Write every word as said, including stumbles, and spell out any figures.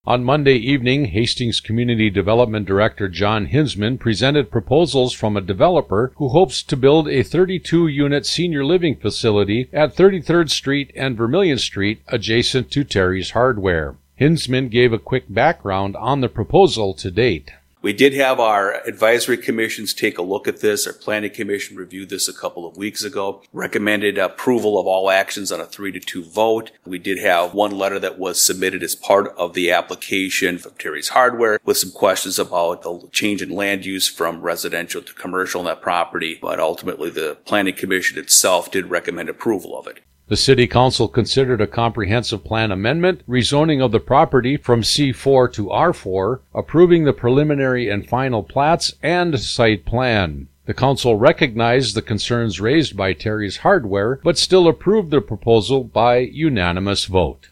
On Monday evening, Hastings Community Development Director John Hinsman presented proposals from a developer who hopes to build a thirty-two unit senior living facility at thirty-third Street and Vermilion Street adjacent to Terry's Hardware. Hinsman gave a quick background on the proposal to date. We did have our advisory commissions take a look at this. Our planning commission reviewed this a couple of weeks ago, recommended approval of all actions on a three to two vote. We did have one letter that was submitted as part of the application from Terry's Hardware with some questions about the change in land use from residential to commercial on that property, but ultimately the planning commission itself did recommend approval of it. The City Council considered a comprehensive plan amendment, rezoning of the property from C four to R four, approving the preliminary and final plats and site plan. The Council recognized the concerns raised by Terry's Hardware, but still approved the proposal by unanimous vote.